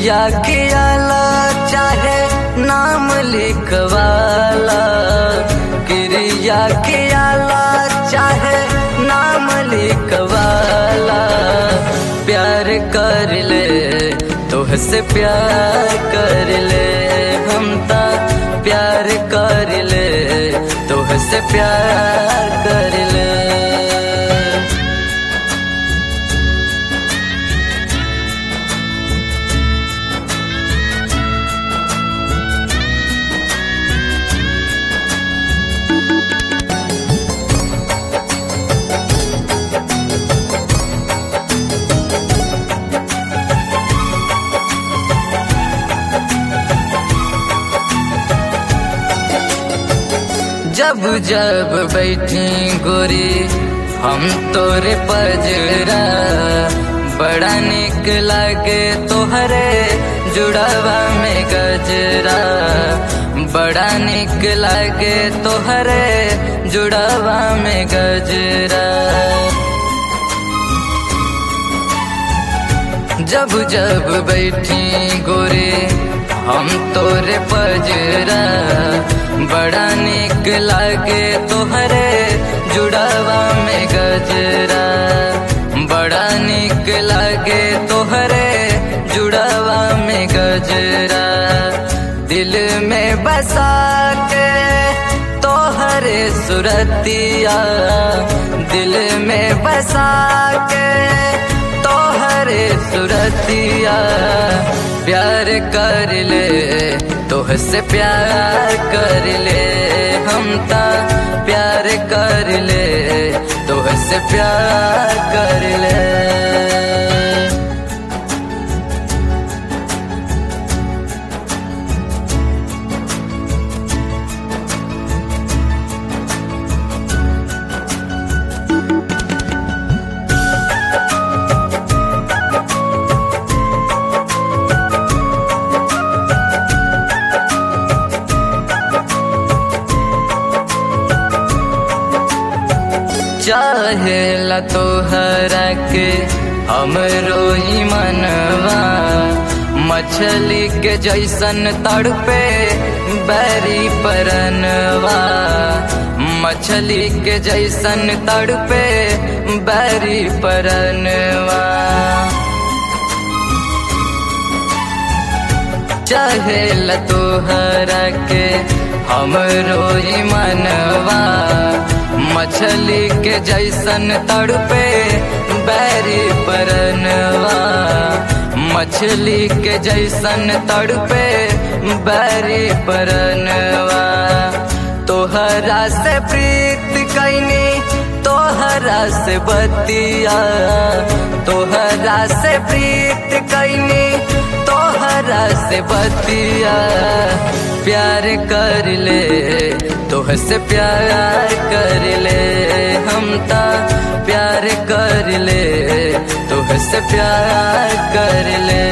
क्रिया कियाला चाहे नाम लिखवाला, क्रिया कियाला चाहे नाम लिखवाला। प्यार कर ले तोहसे प्यार कर ले, हम ता प्यार कर ले तोहसे प्यार कर ले। जब जब बैठी गोरी हम तोरे पजरा, बड़ा निक लागे तोहरे जुड़ावा में गजरा, बड़ा निक लागे तोहरे जुड़ावा में गजरा। जब जब बैठी गोरी हम तोरे पजरा, बड़ा निक लागे तोहरे जुड़ावा में गजरा, बड़ा निक लागे तोहरे जुड़ावा में गजरा। दिल में बसा के तोहरे सुरतिया, दिल में बसा के तोहरे सुरतिया। प्यार कर ले तोहसे प्यार कर ले, हम ता प्यार कर ले तोहसे प्यार कर ले। चाहेला तोहरा के हमरो ही मनवा, मछली के जैसन तड़पे बैरी परनवा, मछली के जैसन तड़पे बैरी परनवा। चाहेला तोहरा के हमरो ही मनवा, मछली के जैसन तड़पे बैरी परनवा, मछली के जैसन तड़पे बैरी परनवा। तोहरा से प्रीत कैनी तोहरा से बतिया, तोहरा से प्रीत कैनी तोहरा से बतिया। प्यार कर ले तोहसे प्यार कर ले, हम ता प्यार कर ले तोहसे प्यार कर ले।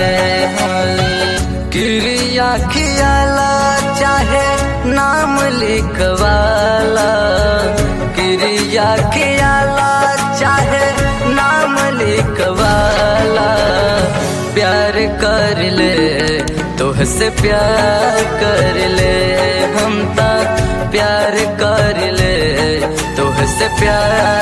क्रिया कियाला चाहे नाम लिखवाला, क्रिया कियाला चाहे नाम लिखवाला। प्यार कर ले तोहसे प्यार कर ले, हम ता प्यार कर ले तोहसे प्यार